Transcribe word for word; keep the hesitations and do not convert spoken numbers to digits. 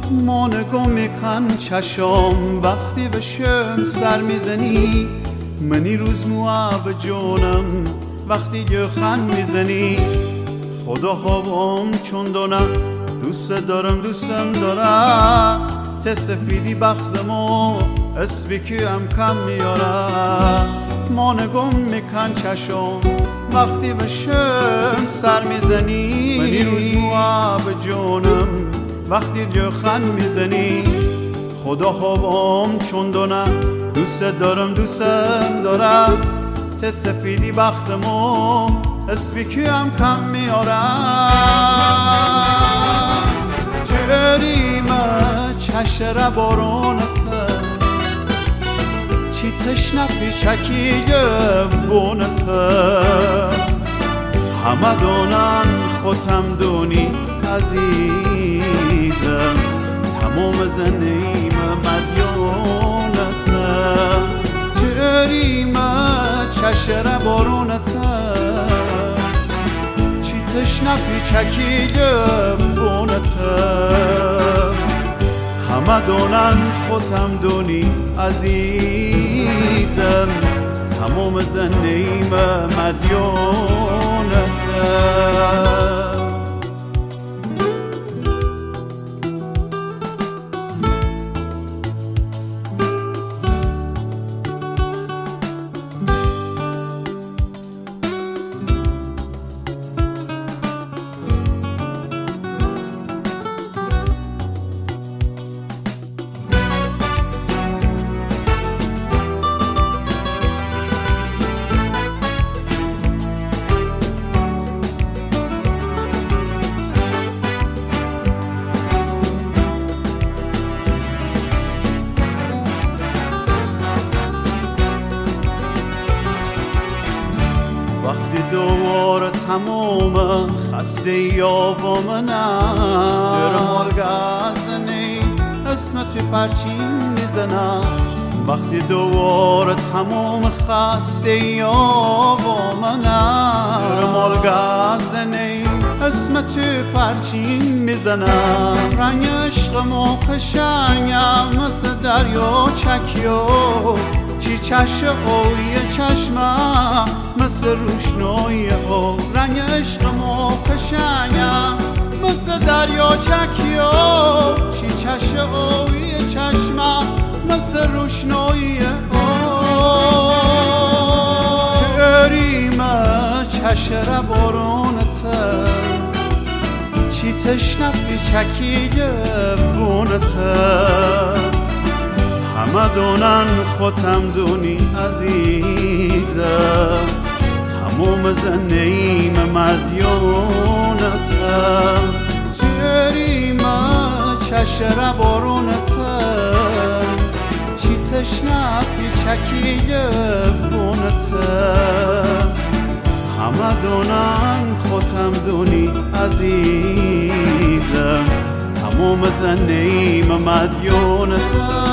مانگو میکن چشم وقتی به شم سر میزنی، منی روز مواب جونم وقتی یخن میزنی. خدا هوام چون دونم دوست دارم دوستم دارم، ته سفیدی بختمو اسبی که هم کم میارم. مانگم میکن چشم وقتی به شم سر میزنی، منی روز مواب جونم وقتی یخن میزنی. خدا هوام چون دونم دوست دارم دوستم دارم، ته سفیدی بختمو اسبی که هم کم میارم. جریمه چشره بارونته، چی تشنه پیچکی بونته. همه دونن خودم دونی عزیزم، تمام زنیم مدیونته. جریمه چشره بارونته، چی تشنه پیچکی بونته. همه دونن خودم دونی عزیزم، تمام زنیم مدیونته. وقتی دوار تمام خسته یا با منم، درمال گازنی اسم توی پرچین میزنم. وقتی دوار تمام خسته یا با منم، درمال گازنی اسم توی پرچین میزنم. رنگ عشقمو قشنگم مثل دریا چکیو، چی چش اوی چشمم مثل روشنایی او. رنگ عشقمو قشنگم مثل دریا چکیو، چی چش اوی چشمم مثل روشنایی او. جریمه چشره بارونته، چی تشنه پیچکی بونته. همه دونن خودم دونی عزیزم، تمام زنیم مدیونته. جریمه چشره بارونته، چی تشنه پیچکی بونته. همه دونن خودم دونی عزیزم، تمام زنیم مدیونته.